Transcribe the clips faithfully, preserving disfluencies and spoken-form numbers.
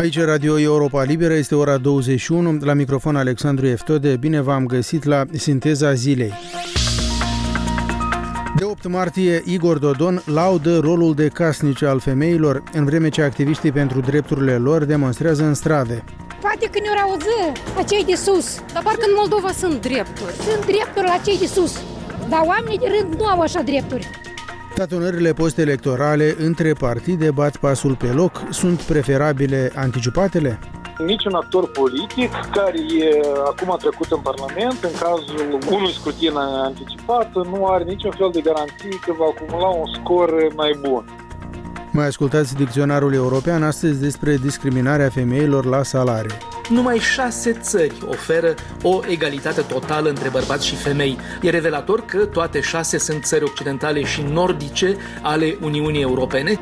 Aici Radio Europa Liberă, este ora douăzeci și unu, la microfon Alexandru Eftode. Bine v-am găsit la Sinteza Zilei. De opt martie, Igor Dodon laudă rolul de casnice al femeilor, în vreme ce activiștii pentru drepturile lor demonstrează în strade. Poate când ne-au auzit la cei de sus. Dar parcă în Moldova sunt drepturi. Sunt drepturi la cei de sus, dar oamenii de rând nu au așa drepturi. Tatonările post-electorale între partide bat pasul pe loc. Sunt preferabile anticipatele? Niciun actor politic care e acum a trecut în Parlament, în cazul unui scrutin anticipat, nu are niciun fel de garanție că va acumula un scor mai bun. Mai ascultați Dicționarul European astăzi despre discriminarea femeilor la salarii. Numai șase țări oferă o egalitate totală între bărbați și femei. E revelator că toate șase sunt țări occidentale și nordice ale Uniunii Europene.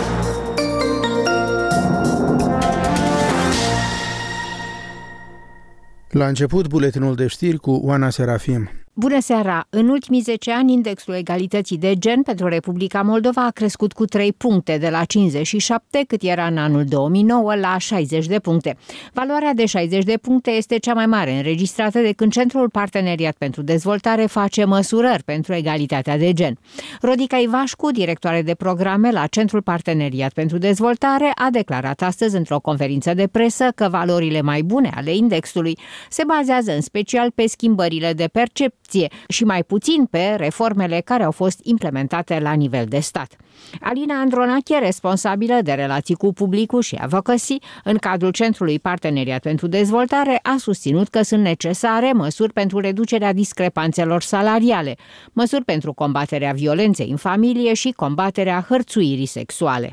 La început, buletinul de știri cu Oana Serafim. Bună seara! În ultimii zece ani, indexul egalității de gen pentru Republica Moldova a crescut cu trei puncte, de la cincizeci și șapte, cât era în anul două mii nouă, la șaizeci de puncte. Valoarea de șaizeci de puncte este cea mai mare înregistrată de când Centrul Parteneriat pentru Dezvoltare face măsurări pentru egalitatea de gen. Rodica Ivașcu, directoare de programe la Centrul Parteneriat pentru Dezvoltare, a declarat astăzi într-o conferință de presă că valorile mai bune ale indexului se bazează în special pe schimbările de percepție și mai puțin pe reformele care au fost implementate la nivel de stat. Alina Andronache, responsabilă de relații cu publicul și advocacy în cadrul Centrului Parteneriat pentru Dezvoltare, a susținut că sunt necesare măsuri pentru reducerea discrepanțelor salariale, măsuri pentru combaterea violenței în familie și combaterea hărțuirii sexuale.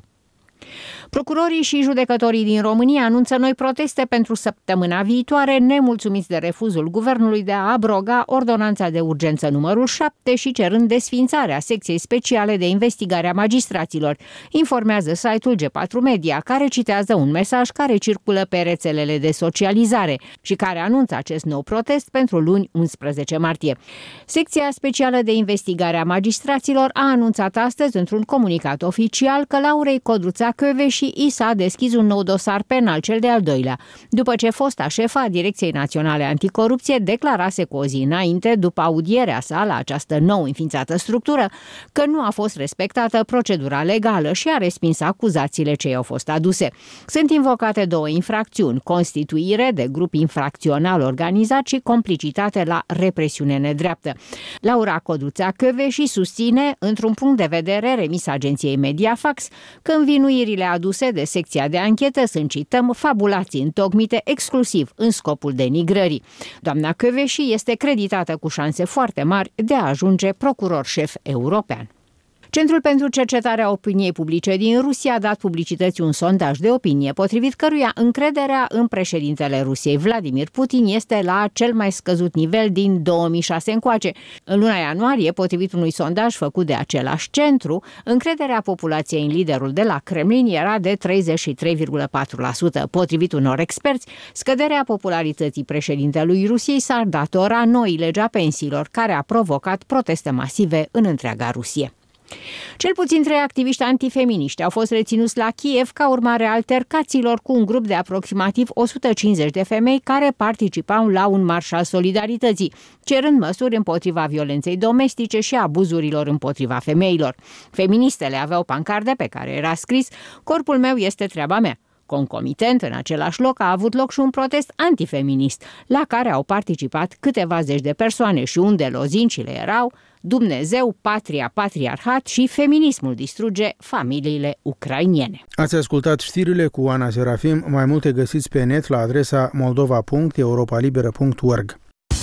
Procurorii și judecătorii din România anunță noi proteste pentru săptămâna viitoare, nemulțumiți de refuzul guvernului de a abroga ordonanța de urgență numărul șapte și cerând desființarea secției speciale de investigare a magistraților, informează site-ul G patru Media, care citează un mesaj care circulă pe rețelele de socializare și care anunță acest nou protest pentru luni unsprezece martie. Secția specială de investigare a magistraților a anunțat astăzi într-un comunicat oficial că Laurei Codruța-Căveși și i s-a deschis un nou dosar penal, cel de-al doilea, după ce fosta șefa a Direcției Naționale Anticorupție declarase cu o zi înainte, după audierea sa la această nou înființată structură, că nu a fost respectată procedura legală și a respins acuzațiile ce i-au fost aduse. Sunt invocate două infracțiuni: constituire de grup infracțional organizat și complicitate la represiune nedreaptă. Laura Codruța-Căveși susține, într-un punct de vedere remis agenției Mediafax, că învinuirile aduse de secția de anchetă sunt, cităm, fabulații întocmite exclusiv în scopul denigrării. Doamna Căveși este creditată cu șanse foarte mari de a ajunge procuror șef european. Centrul pentru Cercetarea Opiniei Publice din Rusia a dat publicității un sondaj de opinie, potrivit căruia încrederea în președintele Rusiei, Vladimir Putin, este la cel mai scăzut nivel din două mii șase încoace. În luna ianuarie, potrivit unui sondaj făcut de același centru, încrederea populației în liderul de la Kremlin era de treizeci și trei virgulă patru la sută. Potrivit unor experți, scăderea popularității președintelui Rusiei s-ar datora noii legi a pensiilor, care a provocat proteste masive în întreaga Rusie. Cel puțin trei activiști antifeminiști au fost reținuți la Kiev ca urmare a altercațiilor cu un grup de aproximativ o sută cincizeci de femei care participau la un marș al solidarității, cerând măsuri împotriva violenței domestice și abuzurilor împotriva femeilor. Feministele aveau pancarde pe care era scris: "Corpul meu este treaba mea". Concomitent, în același loc a avut loc și un protest antifeminist, la care au participat câteva zeci de persoane și unde lozincile erau: Dumnezeu, patria, patriarhat și feminismul distruge familiile ucrainene. Ați ascultat știrile cu Oana Serafim. Mai multe găsiți pe net la adresa moldova punct europa liberă punct org.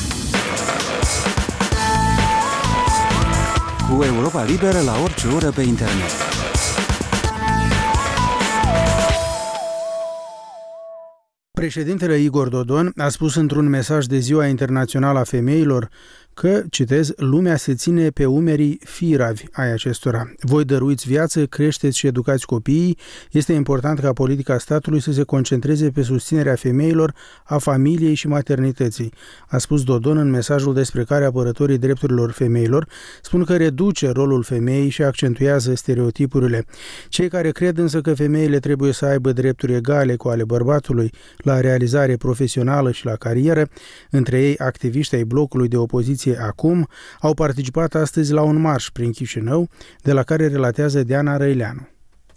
Cu Europa Liberă la orice oră pe internet. Președintele Igor Dodon a spus într-un mesaj de Ziua Internațională a Femeilor că, citez, lumea se ține pe umerii firavi ai acestora. Voi dăruiți viață, creșteți și educați copiii. Este important ca politica statului să se concentreze pe susținerea femeilor, a familiei și maternității, a spus Dodon în mesajul despre care apărătorii drepturilor femeilor spun că reduce rolul femeii și accentuează stereotipurile. Cei care cred însă că femeile trebuie să aibă drepturi egale cu ale bărbatului la realizare profesională și la carieră, între ei activiști ai blocului de opoziție Acum, au participat astăzi la un marș prin Chișinău, de la care relatează Diana Răileanu.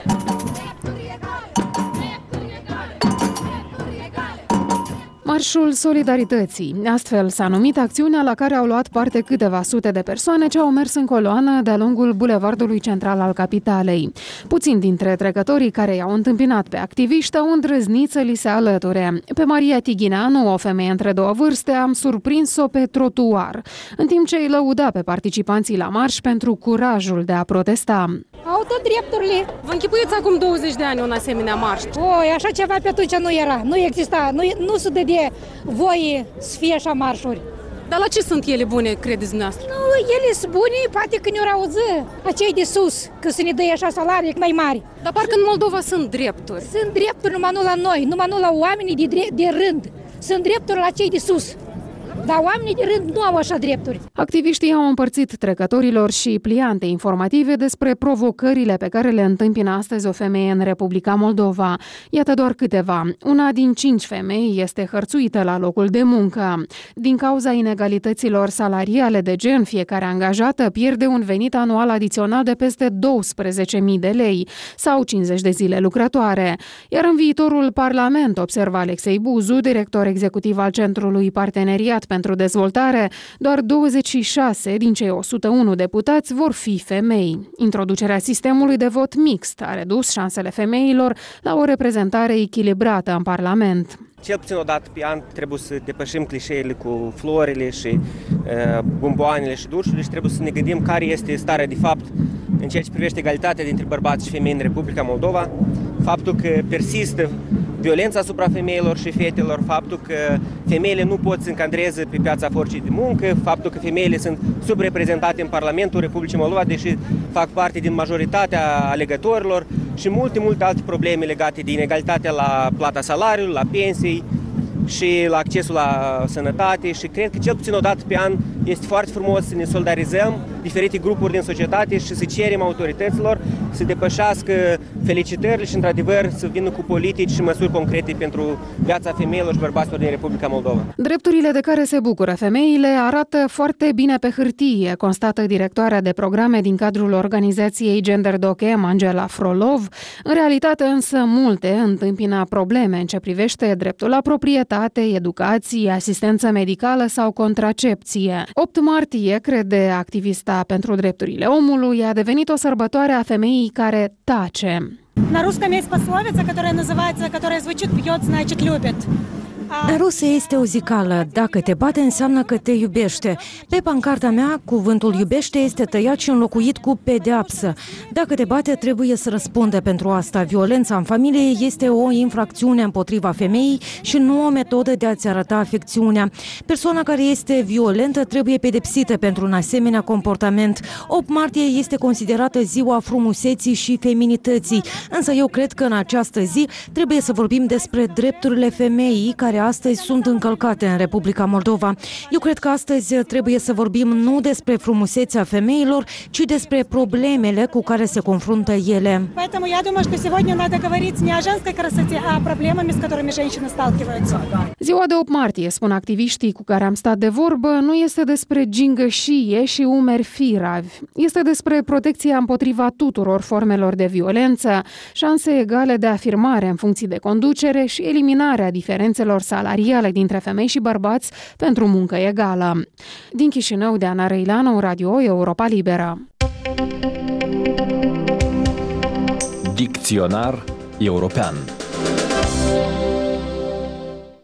Marșul Solidarității. Astfel s-a numit acțiunea la care au luat parte câteva sute de persoane ce au mers în coloană de-a lungul bulevardului central al capitalei. Puțini dintre trecătorii care i-au întâmpinat pe activiști au îndrăznit să li se alăture. Pe Maria Tighineanu, o femeie între două vârste, am surprins-o pe trotuar, în timp ce îi lăuda pe participanții la marș pentru curajul de a protesta. Au tot drepturile. Vă închipuiți acum douăzeci de ani un asemenea marș? Oi, așa ceva pe atunci nu era, nu exista, nu, nu se dădea voie să fie așa marșuri. Dar la ce sunt ele bune, credeți dumneavoastră? Nu, ele sunt bune, poate când ne-au auzit acei de sus, că să ne dă așa salarii mai mari. Dar parcă în Moldova sunt drepturi. Sunt drepturi numai nu la noi, numai nu la oamenii de, de rând. Sunt drepturi la cei de sus. Dar oamenii de rând nu au așa drepturi. Activiștii au împărțit trecătorilor și pliante informative despre provocările pe care le întâmpină astăzi o femeie în Republica Moldova. Iată doar câteva. Una din cinci femei este hărțuită la locul de muncă. Din cauza inegalităților salariale de gen, fiecare angajată pierde un venit anual adițional de peste douăsprezece mii de lei sau cincizeci de zile lucrătoare. Iar în viitorul Parlament, observă Alexei Buzu, director executiv al Centrului Parteneriat pentru Dezvoltare, doar douăzeci și șase din cei o sută unu deputați vor fi femei. Introducerea sistemului de vot mixt a redus șansele femeilor la o reprezentare echilibrată în Parlament. Cel puțin o dată pe an trebuie să depășim clișeele cu florile și uh, bomboanele și dușurile și trebuie să ne gândim care este starea de fapt în ceea ce privește egalitatea dintre bărbați și femei în Republica Moldova, faptul că persistă violența asupra femeilor și fetelor, faptul că femeile nu pot să încadreze pe piața forței de muncă, faptul că femeile sunt subreprezentate în Parlamentul Republicii Moldova, deși fac parte din majoritatea alegătorilor și multe, multe alte probleme legate de inegalitatea la plata salariului, la pensii și la accesul la sănătate și cred că cel puțin o dată pe an este foarte frumos să ne solidarizăm diferite grupuri din societate și să cerem autorităților să depășească felicitările și într-adevăr să vină cu politici și măsuri concrete pentru viața femeilor și bărbaților din Republica Moldova. Drepturile de care se bucură femeile arată foarte bine pe hârtie, constată directoarea de programe din cadrul organizației Gender Dochem, Angela Frolov. În realitate însă multe întâmpină probleme în ce privește dreptul la proprietate, educație, asistență medicală sau contracepție. opt martie, crede activista pentru drepturile omului, a devenit o sărbătoare a femeii care tace. На русском есть пословица, которая называется, которая звучит «бьет, значит, любит». În Rusia este o zicală, dacă te bate înseamnă că te iubește. Pe pancarta mea, cuvântul iubește este tăiat și înlocuit cu pedeapsă. Dacă te bate, trebuie să răspunde pentru asta. Violența în familie este o infracțiune împotriva femeii și nu o metodă de a-ți arăta afecțiunea. Persoana care este violentă trebuie pedepsită pentru un asemenea comportament. opt martie este considerată ziua frumuseții și feminității, însă eu cred că în această zi trebuie să vorbim despre drepturile femeii care astăzi sunt încălcate în Republica Moldova. Eu cred că astăzi trebuie să vorbim nu despre frumusețea femeilor, ci despre problemele cu care se confruntă ele. Поэтому я думаю, что сегодня надо говорить не о женской красоте, а о проблемами, с которыми женщины сталкиваются. Ziua de opt martie, spun activiștii cu care am stat de vorbă, nu este despre gingășie și umeri firavi. Este despre protecția împotriva tuturor formelor de violență, șanse egale de afirmare în funcții de conducere și eliminarea diferențelor salariale dintre femei și bărbați pentru muncă egală. Din Chișinău, Diana Răileanu, Radio Europa Liberă. Dicționar european.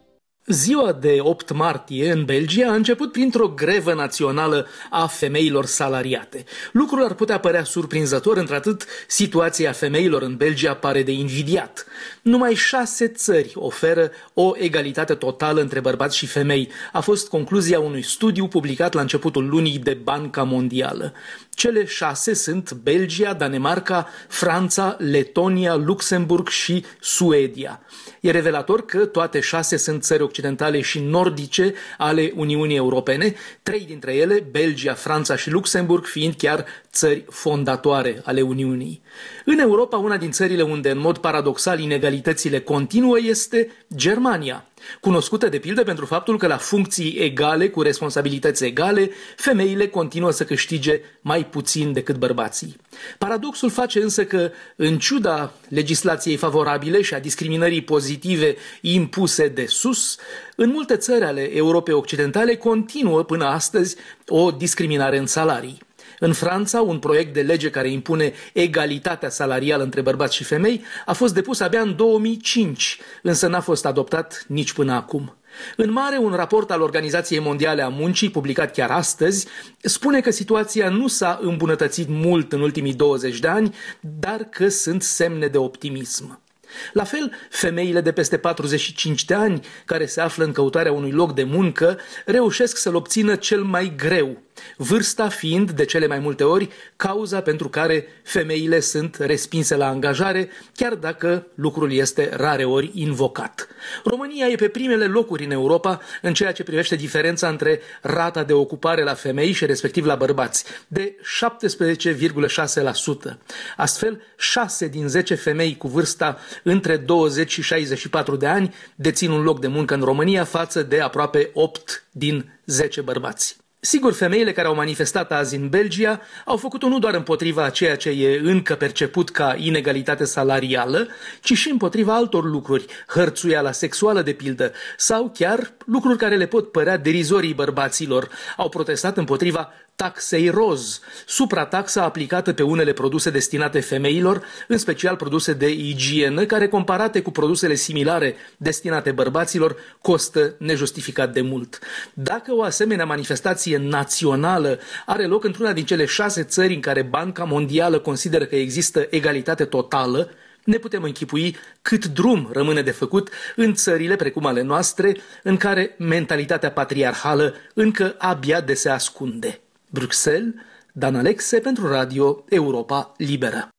Ziua de opt martie în Belgia a început printr-o grevă națională a femeilor salariate. Lucrul ar putea părea surprinzător, într-atât situația femeilor în Belgia pare de invidiat. Numai șase țări oferă o egalitate totală între bărbați și femei. A fost concluzia unui studiu publicat la începutul lunii de Banca Mondială. Cele șase sunt Belgia, Danemarca, Franța, Letonia, Luxemburg și Suedia. E revelator că toate șase sunt țări occidentale și nordice ale Uniunii Europene, trei dintre ele, Belgia, Franța și Luxemburg, fiind chiar țări fondatoare ale Uniunii. În Europa, una din țările unde în mod paradoxal inegalitățile continuă este Germania, cunoscută de pildă pentru faptul că la funcții egale, cu responsabilități egale, femeile continuă să câștige mai puțin decât bărbații. Paradoxul face însă că, în ciuda legislației favorabile și a discriminării pozitive impuse de sus, în multe țări ale Europei Occidentale continuă până astăzi o discriminare în salarii. În Franța, un proiect de lege care impune egalitatea salarială între bărbați și femei a fost depus abia în două mii cinci, însă n-a fost adoptat nici până acum. În mare, un raport al Organizației Mondiale a Muncii, publicat chiar astăzi, spune că situația nu s-a îmbunătățit mult în ultimii douăzeci de ani, dar că sunt semne de optimism. La fel, femeile de peste patruzeci și cinci de ani, care se află în căutarea unui loc de muncă, reușesc să-l obțină cel mai greu, vârsta fiind, de cele mai multe ori, cauza pentru care femeile sunt respinse la angajare, chiar dacă lucrul este rareori invocat. România e pe primele locuri în Europa în ceea ce privește diferența între rata de ocupare la femei și respectiv la bărbați, de șaptesprezece virgulă șase la sută. Astfel, șase din zece femei cu vârsta între douăzeci și șaizeci și patru de ani dețin un loc de muncă în România, față de aproape opt din zece bărbați. Sigur, femeile care au manifestat azi în Belgia au făcut-o nu doar împotriva a ceea ce e încă perceput ca inegalitate salarială, ci și împotriva altor lucruri, hărțuiala sexuală de pildă, sau chiar lucruri care le pot părea derizorii bărbaților. Au protestat împotriva taxei roz, suprataxa aplicată pe unele produse destinate femeilor, în special produse de igienă, care, comparate cu produsele similare destinate bărbaților, costă nejustificat de mult. Dacă o asemenea manifestație națională are loc într-una din cele șase țări în care Banca Mondială consideră că există egalitate totală, ne putem închipui cât drum rămâne de făcut în țările precum ale noastre, în care mentalitatea patriarhală încă abia de se ascunde. Bruxelles, Dan Alexe pentru Radio Europa Liberă.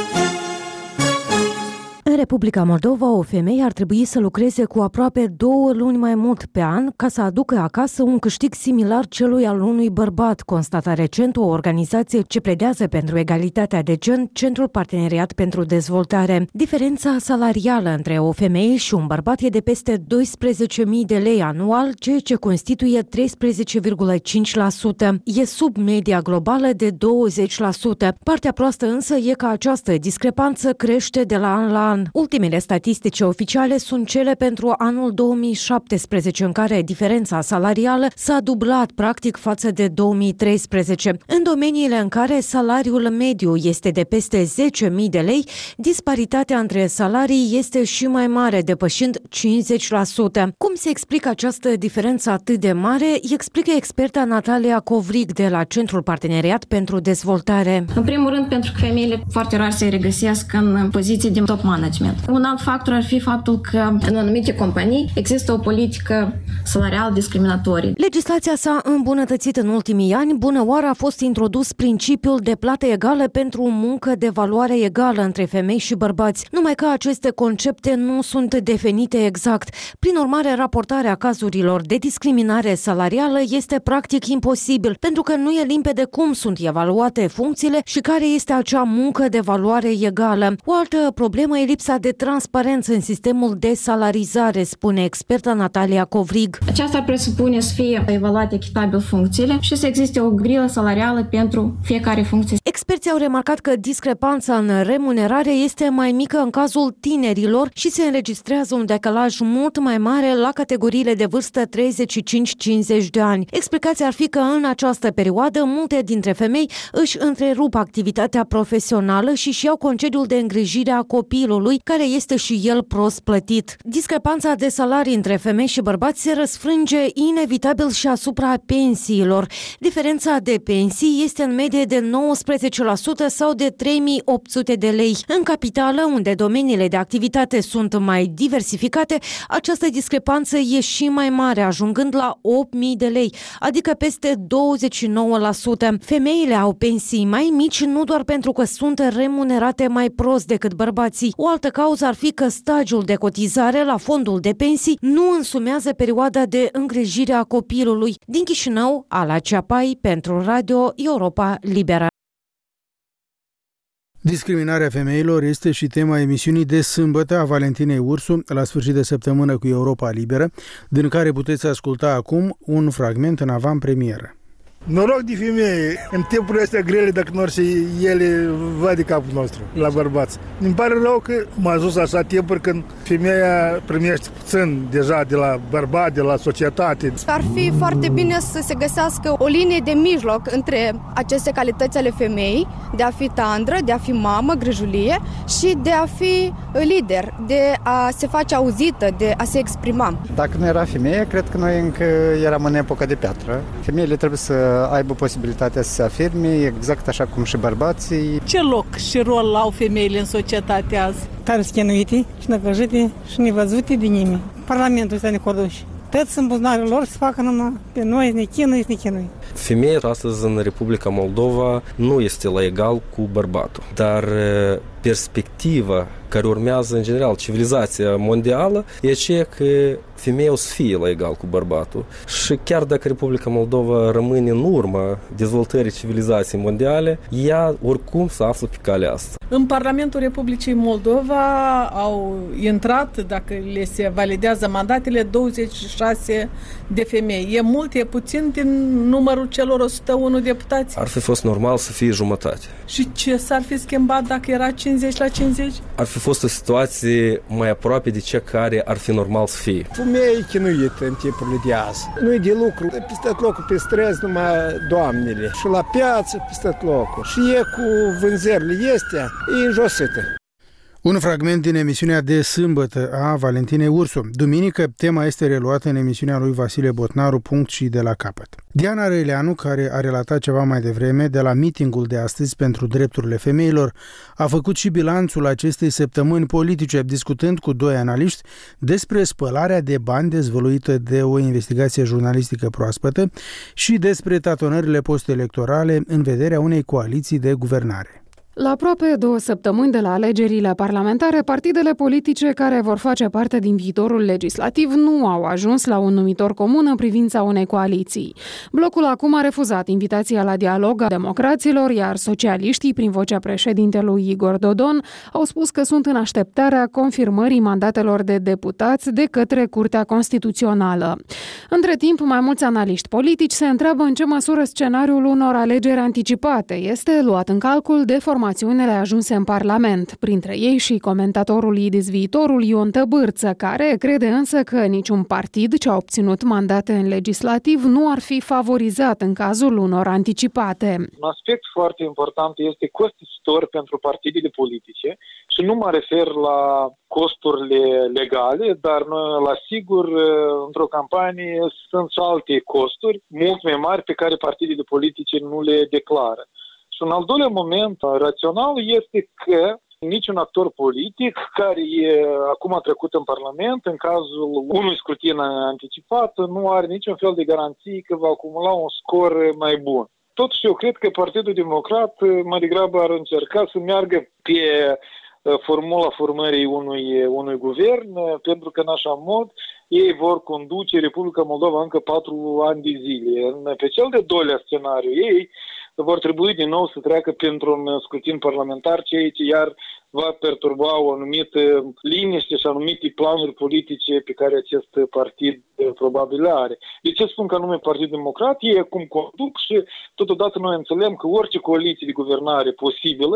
În Republica Moldova, o femeie ar trebui să lucreze cu aproape două luni mai mult pe an ca să aducă acasă un câștig similar celui al unui bărbat, constata recent o organizație ce pledează pentru egalitatea de gen, Centrul Parteneriat pentru Dezvoltare. Diferența salarială între o femeie și un bărbat e de peste doisprezece mii de lei anual, ceea ce constituie treisprezece virgulă cinci la sută. E sub media globală de douăzeci la sută. Partea proastă însă e că această discrepanță crește de la an la an. Ultimele statistici oficiale sunt cele pentru anul două mii șaptesprezece, în care diferența salarială s-a dublat practic față de două mii treisprezece. În domeniile în care salariul mediu este de peste zece mii de lei, disparitatea între salarii este și mai mare, depășind cincizeci la sută. Cum se explică această diferență atât de mare, explică experta Natalia Covrig de la Centrul Parteneriat pentru Dezvoltare. În primul rând, pentru că femeile foarte rar se regăsesc în poziții de top management. Un alt factor ar fi faptul că în anumite companii există o politică salarială discriminatorie. Legislația s-a îmbunătățit în ultimii ani. Bună oară a fost introdus principiul de plată egală pentru muncă de valoare egală între femei și bărbați. Numai că aceste concepte nu sunt definite exact. Prin urmare, raportarea cazurilor de discriminare salarială este practic imposibil, pentru că nu e limpede cum sunt evaluate funcțiile și care este acea muncă de valoare egală. O altă problemă e lipsa de transparență în sistemul de salarizare, spune experta Natalia Covrig. Aceasta ar presupune să fie evaluate echitabil funcțiile și să existe o grilă salarială pentru fiecare funcție. Experții au remarcat că discrepanța în remunerare este mai mică în cazul tinerilor și se înregistrează un decalaj mult mai mare la categoriile de vârstă treizeci și cinci cincizeci de ani. Explicația ar fi că în această perioadă multe dintre femei își întrerup activitatea profesională și își iau concediul de îngrijire a copilului, copilului, care este și el prost plătit. Discrepanța de salarii între femei și bărbați se răsfrânge inevitabil și asupra pensiilor. Diferența de pensii este în medie de nouăsprezece la sută sau de trei mii opt sute de lei. În capitală, unde domeniile de activitate sunt mai diversificate, această discrepanță e și mai mare, ajungând la opt mii de lei, adică peste douăzeci și nouă la sută. Femeile au pensii mai mici nu doar pentru că sunt remunerate mai prost decât bărbații. O altă cauză ar fi că stagiul de cotizare la fondul de pensii nu însumează perioada de îngrijire a copilului. Din Chișinău, Ala Ceapai, pentru Radio Europa Liberă. Discriminarea femeilor este și tema emisiunii de sâmbătă a Valentinei Ursu, la sfârșit de săptămână cu Europa Liberă, din care puteți asculta acum un fragment în avant-premieră. Noroc de femei în timpurile astea grele, dacă nu ar să ele va de capul nostru, la bărbați. Îmi pare rău că m-a ajuns așa timpuri când femeia primește puțin deja de la bărbat, de la societate. Ar fi foarte bine să se găsească o linie de mijloc între aceste calități ale femeii, de a fi tandră, de a fi mamă, grijulie și de a fi lider, de a se face auzită, de a se exprima. Dacă nu era femeie, cred că noi încă eram în epoca de piatră. Femeile trebuie să aibă posibilitatea să se afirme, exact așa cum și bărbații. Ce loc și rol au femeile în societate azi? Tare schinuite și necăjite și nevăzute de nimeni. Parlamentul ăsta necorduși. Toți în buzunarele lor să facă numai pe noi, ne chinui, ne chinui. Femeia astăzi în Republica Moldova nu este la egal cu bărbatul, dar perspectiva care urmează în general civilizația mondială e aceea că femeia o să fie la egal cu bărbatul. Și chiar dacă Republica Moldova rămâne în urma dezvoltării civilizației mondiale, ea oricum se află pe calea asta. În Parlamentul Republicii Moldova au intrat, dacă le se validează mandatele, douăzeci și șase de femei. E mult, e puțin din numărul celor o sută unu deputați? Ar fi fost normal să fie jumătate. Și ce s-ar fi schimbat dacă era cincizeci la cincizeci? Ar fi fost o situație mai aproape de cea care ar fi normal să fie. Femeia e chinuită în timpurile de azi. Nu e de lucru. Peste tot locul pe străzi numai doamnele. Și la piață peste tot locul. Și e cu vânzările este, e josită. Un fragment din emisiunea de sâmbătă a Valentinei Ursu. Duminică, tema este reluată în emisiunea lui Vasile Botnaru, punct și de la capăt. Diana Răileanu, care a relatat ceva mai devreme de la mitingul de astăzi pentru drepturile femeilor, a făcut și bilanțul acestei săptămâni politice, discutând cu doi analiști despre spălarea de bani dezvăluită de o investigație jurnalistică proaspătă și despre tatonările postelectorale în vederea unei coaliții de guvernare. La aproape două săptămâni de la alegerile parlamentare, partidele politice care vor face parte din viitorul legislativ nu au ajuns la un numitor comun în privința unei coaliții. Blocul acum a refuzat invitația la dialog a democraților, iar socialiștii, prin vocea președintelui Igor Dodon, au spus că sunt în așteptarea confirmării mandatelor de deputați de către Curtea Constituțională. Între timp, mai mulți analiști politici se întreabă în ce măsură scenariul unor alegeri anticipate este luat în calcul de formațiunile ajunse în Parlament, printre ei și comentatorul Idis Viitorul Ion Tăbârță, care crede însă că niciun partid ce a obținut mandate în legislativ nu ar fi favorizat în cazul unor anticipate. Un aspect foarte important este costisitor pentru partidele politice și nu mă refer la costurile legale, dar la sigur într-o campanie sunt și alte costuri mult mai mari pe care partidele politice nu le declară. Și un al doilea moment rațional este că niciun actor politic care e acum trecut în Parlament, în cazul unui scrutin anticipat, nu are niciun fel de garanții că va acumula un scor mai bun. Totuși eu cred că Partidul Democrat mai degrabă ar încerca să meargă pe formula formării unui, unui guvern, pentru că în așa mod ei vor conduce Republica Moldova încă patru ani de zile. Pe cel de doilea scenariu, ei vor trebui din nou să treacă printr-un scrutin parlamentar, ceea ce iar va perturba o anumită liniște și anumite planuri politice pe care acest partid probabil are. De ce spun că anume Partidul Democrat? Ei acum conduc și totodată noi înțelegem că orice coaliție de guvernare posibilă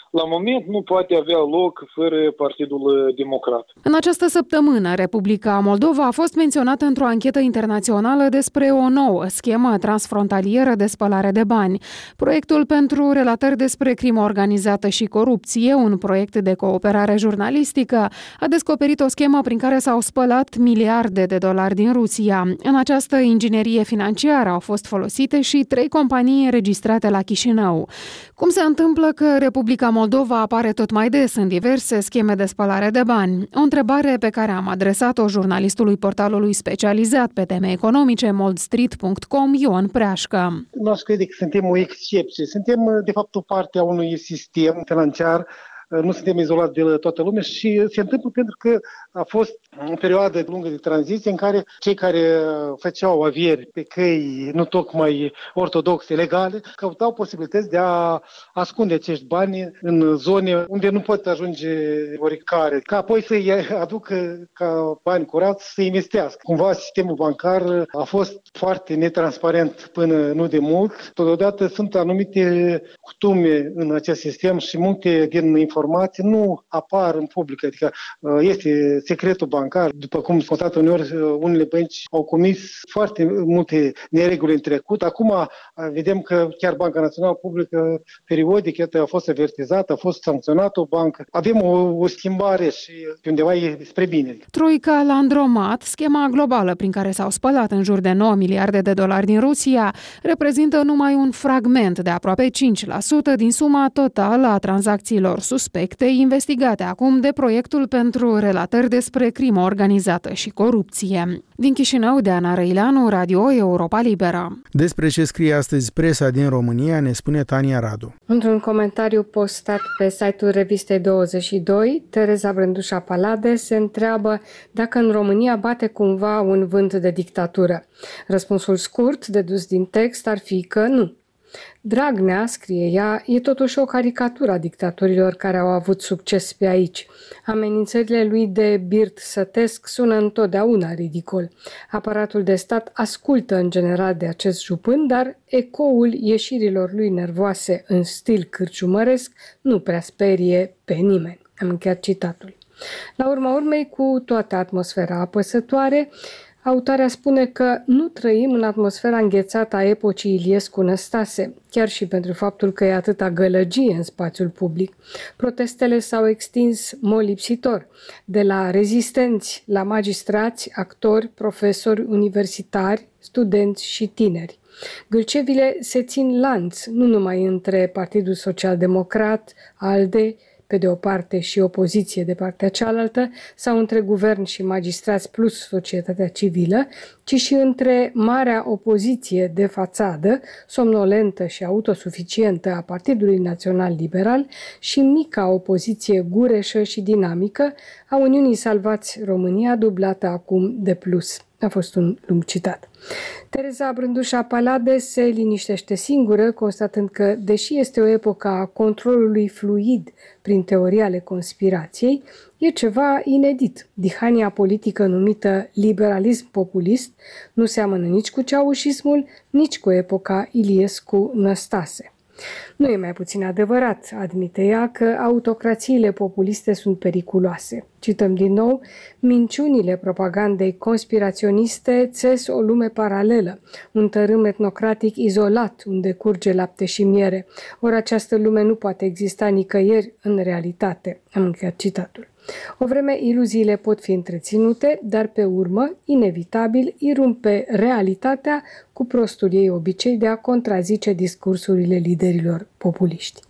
la moment nu poate avea loc fără Partidul Democrat. În această săptămână, Republica Moldova a fost menționată într-o anchetă internațională despre o nouă schemă transfrontalieră de spălare de bani. Proiectul pentru relatări despre crimă organizată și corupție, un proiect de cooperare jurnalistică, a descoperit o schemă prin care s-au spălat miliarde de dolari din Rusia. În această inginerie financiară au fost folosite și trei companii înregistrate la Chișinău. Cum se întâmplă că Republica Moldova apare tot mai des în diverse scheme de spălare de bani? O întrebare pe care am adresat-o jurnalistului portalului specializat pe teme economice moldstreet punct com, Ion Preașcă. Nu aș crede că suntem o excepție. Suntem, de fapt, o parte a unui sistem financiar. Nu suntem izolați de toată lumea și se întâmplă pentru că a fost o perioadă lungă de tranziție în care cei care făceau avieri pe căi nu tocmai ortodoxe, legale, căutau posibilități de a ascunde acești bani în zone unde nu pot ajunge oricare, ca apoi să-i aducă ca bani curați să investească. Cumva sistemul bancar a fost foarte netransparent până nu de mult. Totodată sunt anumite cutume în acest sistem și multe din informații informații nu apar în public, adică este secretul bancar. După cum constatat uneori, unele bănci au comis foarte multe nereguli în trecut. Acum vedem că chiar Banca Națională Publică periodic iată, a fost avertizată, a fost sancționată o bancă. Avem o, o schimbare și undeva e spre bine. Troica Landromat, schema globală prin care s-au spălat în jur de nouă miliarde de dolari din Rusia, reprezintă numai un fragment de aproape cinci la sută din suma totală a tranzacțiilor suspecte investigate acum de proiectul pentru relatări despre crimă organizată și corupție. Din Chișinău, Deana Răileanu, Radio Europa Liberă. Despre ce scrie astăzi presa din România ne spune Tania Radu. Într-un comentariu postat pe site-ul Revistei douăzeci și doi, Tereza Brândușa Palade se întreabă dacă în România bate cumva un vânt de dictatură. Răspunsul scurt, dedus din text, ar fi că nu. Dragnea, scrie ea, e totuși o caricatură a dictatorilor care au avut succes pe aici. Amenințările lui de birt sătesc sună întotdeauna ridicol. Aparatul de stat ascultă în general de acest jupân, dar ecoul ieșirilor lui nervoase în stil cârciumăresc nu prea sperie pe nimeni. Am încheiat citatul. La urma urmei, cu toată atmosfera apăsătoare, autoarea spune că nu trăim în atmosfera înghețată a epocii Iliescu-Năstase, chiar și pentru faptul că e atâta gălăgie în spațiul public. Protestele s-au extins molipsitor, de la rezistenți la magistrați, actori, profesori, universitari, studenți și tineri. Gâlcevile se țin lanț, nu numai între Partidul Social-Democrat, ALDE, pe de o parte și opoziție de partea cealaltă, sau între guvern și magistrați plus societatea civilă, ci și între marea opoziție de fațadă, somnolentă și autosuficientă a Partidului Național Liberal și mica opoziție gureșă și dinamică a Uniunii Salvați România, dublată acum de Plus. A fost un lung citat. Tereza Brândușa Palade se liniștește singură, constatând că, deși este o epocă a controlului fluid prin teoria ale conspirației, e ceva inedit. Dihania politică numită liberalism populist nu seamănă nici cu ceaușismul, nici cu epoca Iliescu-Năstase. Nu e mai puțin adevărat, admite ea, că autocrațiile populiste sunt periculoase. Cităm din nou, minciunile propagandei conspiraționiste țes o lume paralelă, un tărâm etnocratic izolat unde curge lapte și miere. Ori această lume nu poate exista nicăieri în realitate. Am încheiat citatul. O vreme iluziile pot fi întreținute, dar pe urmă, inevitabil, irumpe realitatea cu prostul ei obicei de a contrazice discursurile liderilor populiști.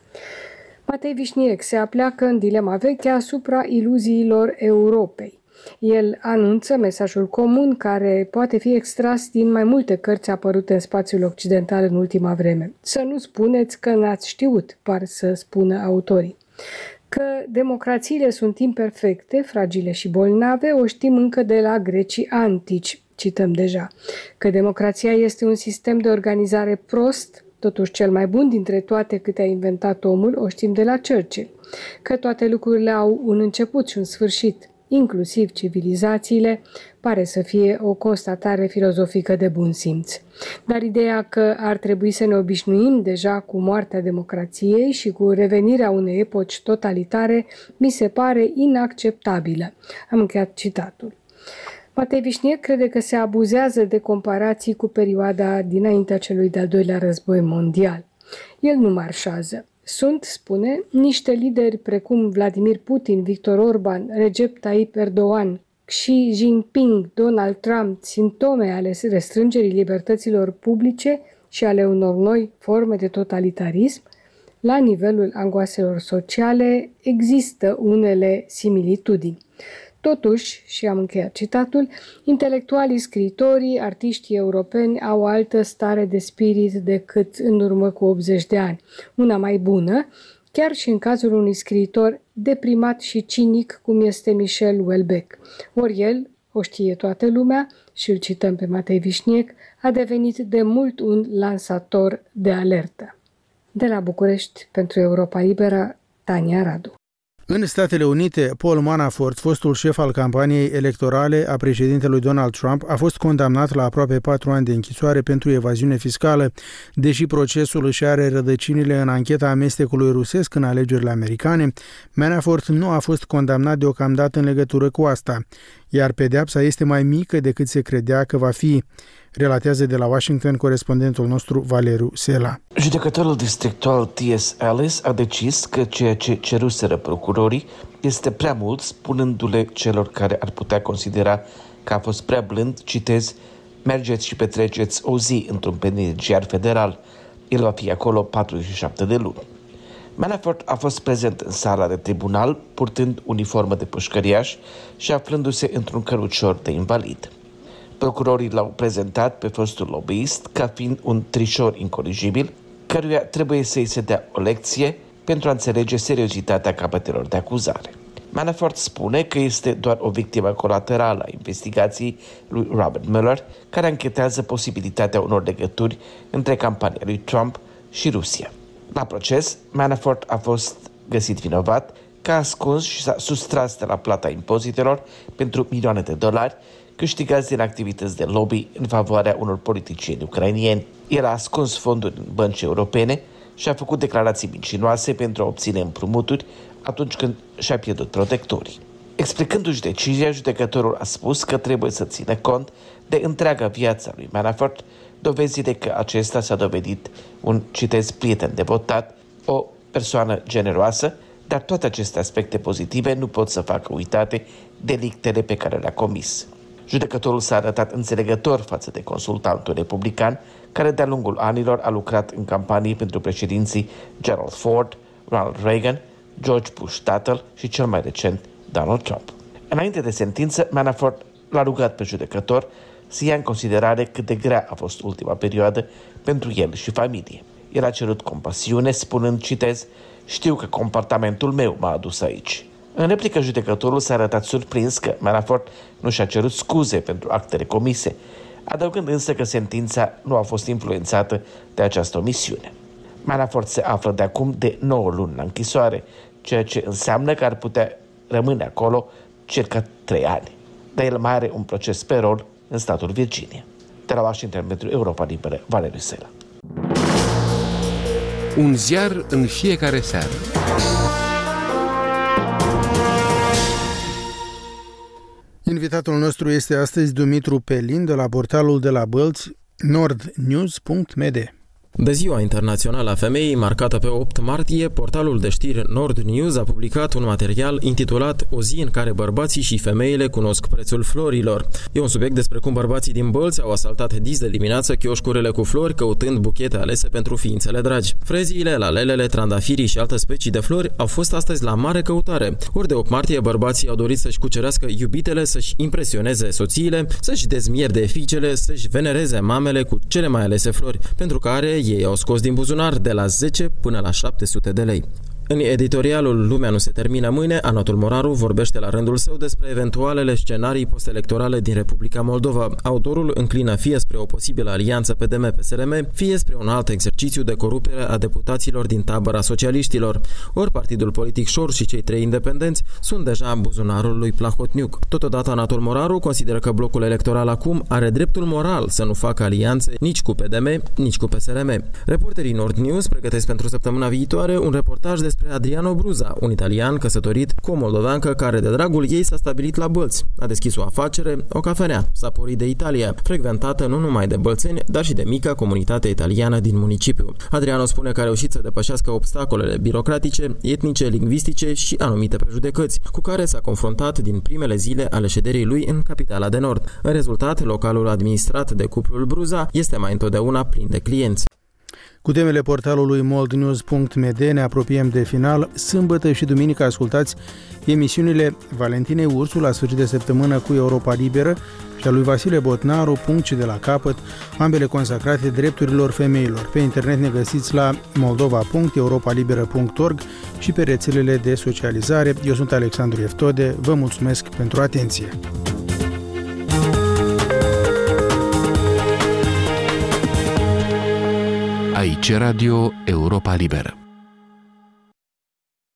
Matei Vișniec se apleacă în dilema veche asupra iluziilor Europei. El anunță mesajul comun care poate fi extras din mai multe cărți apărute în spațiul occidental în ultima vreme. Să nu spuneți că n-ați știut, par să spună autorii. Că democrațiile sunt imperfecte, fragile și bolnave, o știm încă de la grecii antici, cităm deja. Că democrația este un sistem de organizare prost, totuși cel mai bun dintre toate câte a inventat omul, o știm de la Churchill. Că toate lucrurile au un început și un sfârșit, inclusiv civilizațiile, pare să fie o constatare filozofică de bun simț. Dar ideea că ar trebui să ne obișnuim deja cu moartea democrației și cu revenirea unei epoci totalitare mi se pare inacceptabilă. Am încheiat citatul. Matei Vișniec crede că se abuzează de comparații cu perioada dinaintea celui de-al doilea război mondial. El nu marșează. Sunt, spune, niște lideri precum Vladimir Putin, Victor Orban, Recep Tayyip Erdogan, Xi Jinping, Donald Trump, simptome ale restrângerii libertăților publice și ale unor noi forme de totalitarism. La nivelul angoaselor sociale există unele similitudini. Totuși, și am încheiat citatul, intelectualii, scriitorii, artiștii europeni au o altă stare de spirit decât în urmă cu optzeci de ani, una mai bună, chiar și în cazul unui scriitor deprimat și cinic cum este Michel Houellebecq. Ori el, o știe toată lumea, și îl cităm pe Matei Vișniec, a devenit de mult un lansator de alertă. De la București, pentru Europa Liberă, Tania Radu. În Statele Unite, Paul Manafort, fostul șef al campaniei electorale a președintelui Donald Trump, a fost condamnat la aproape patru ani de închisoare pentru evaziune fiscală, deși procesul își are rădăcinile în ancheta amestecului rusesc în alegerile americane. Manafort nu a fost condamnat deocamdată în legătură cu asta, iar pedeapsa este mai mică decât se credea că va fi, relatează de la Washington corespondentul nostru Valeriu Sela. Judecătorul districtual T S. Ellis a decis că ceea ce ceruseră procurorii este prea mult, spunându-le celor care ar putea considera că a fost prea blând, citez, mergeți și petreceți o zi într-un penitenciar federal. El va fi acolo patruzeci și șapte de luni. Manafort a fost prezent în sala de tribunal, purtând uniformă de pușcăriaș și aflându-se într-un cărucior de invalid. Procurorii l-au prezentat pe fostul lobbyist ca fiind un trișor incorrigibil, căruia trebuie să-i se dea o lecție pentru a înțelege seriozitatea capătelor de acuzare. Manafort spune că este doar o victimă colaterală a investigației lui Robert Mueller, care anchetează posibilitatea unor legături între campania lui Trump și Rusia. La proces, Manafort a fost găsit vinovat că a ascuns și s-a sustras de la plata impozitelor pentru milioane de dolari câștigați din activități de lobby în favoarea unor politicieni ucrainieni. El a ascuns fonduri în bănci europene și a făcut declarații mincinoase pentru a obține împrumuturi atunci când și-a pierdut protectorii. Explicându-și decizia, judecătorul a spus că trebuie să țină cont de întreaga viața lui Manafort, dovezile că acesta s-a dovedit un, citez, prieten devotat, o persoană generoasă, dar toate aceste aspecte pozitive nu pot să facă uitate delictele pe care le-a comis. Judecătorul s-a arătat înțelegător față de consultantul republican, care de-a lungul anilor a lucrat în campanii pentru președinții Gerald Ford, Ronald Reagan, George Bush tatăl și cel mai recent Donald Trump. Înainte de sentință, Manafort l-a rugat pe judecător să ia în considerare cât de grea a fost ultima perioadă pentru el și familie. El a cerut compasiune, spunând, citez, știu că comportamentul meu m-a adus aici. În replică, judecătorul s-a arătat surprins că Manafort nu și-a cerut scuze pentru actele comise, adăugând însă că sentința nu a fost influențată de această omisiune. Manafort se află de acum de nouă luni la închisoare, ceea ce înseamnă că ar putea rămâne acolo circa trei ani. Dar el mai are un proces pe rol în statul Virginia. De la Washington pentru Europa Liberă, Valeriu Sela. Un ziar în fiecare seară. Invitatul nostru este astăzi Dumitru Pelin de la portalul de la Bălți nord news punct m d. De Ziua Internațională a Femeii, marcată pe opt martie, portalul de știri Nord News a publicat un material intitulat O zi în care bărbații și femeile cunosc prețul florilor. E un subiect despre cum bărbații din Bălți au asaltat dis de dimineață chioșcurile cu flori căutând buchete alese pentru ființele dragi. Freziile, lalelele, trandafirii și alte specii de flori au fost astăzi la mare căutare. Ori de opt martie, bărbații au dorit să-și cucerească iubitele, să-și impresioneze soțiile, să-și dezmierde fiicele, să-și venereze mamele cu cele mai alese flori, pentru care ei au scos din buzunar de la zece până la șapte sute de lei. În editorialul Lumea nu se termină mâine, Anatol Moraru vorbește la rândul său despre eventualele scenarii postelectorale din Republica Moldova. Autorul înclină fie spre o posibilă alianță P D M P S R M, fie spre un alt exercițiu de corupere a deputaților din tabăra socialiștilor. Ori partidul politic Șor și cei trei independenți sunt deja în buzunarul lui Plahotniuc. Totodată Anatol Moraru consideră că blocul electoral acum are dreptul moral să nu facă alianțe nici cu P D M, nici cu P S R M. Reporterii Nord News pregătesc pentru săptămâna viitoare un reportaj despre Adriano Bruza, un italian căsătorit cu o moldoveancă care de dragul ei s-a stabilit la Bălți. A deschis o afacere, o cafenea, Sapori de Italia, frecventată nu numai de bălțeni, dar și de mica comunitate italiană din municipiu. Adriano spune că a reușit să depășească obstacolele birocratice, etnice, lingvistice și anumite prejudecăți, cu care s-a confruntat din primele zile ale șederii lui în capitala de nord. În rezultat, localul administrat de cuplul Bruza este mai întotdeauna plin de clienți. Cu temele portalului moldnews punct m d ne apropiem de final. Sâmbătă și duminică ascultați emisiunile Valentinei Ursu la sfârșit de săptămână cu Europa Liberă și a lui Vasile Botnaru, Punct și de la capăt, ambele consacrate drepturilor femeilor. Pe internet ne găsiți la moldova punct europalibera punct org și pe rețelele de socializare. Eu sunt Alexandru Eftode, vă mulțumesc pentru atenție. Aici Radio Europa Liberă.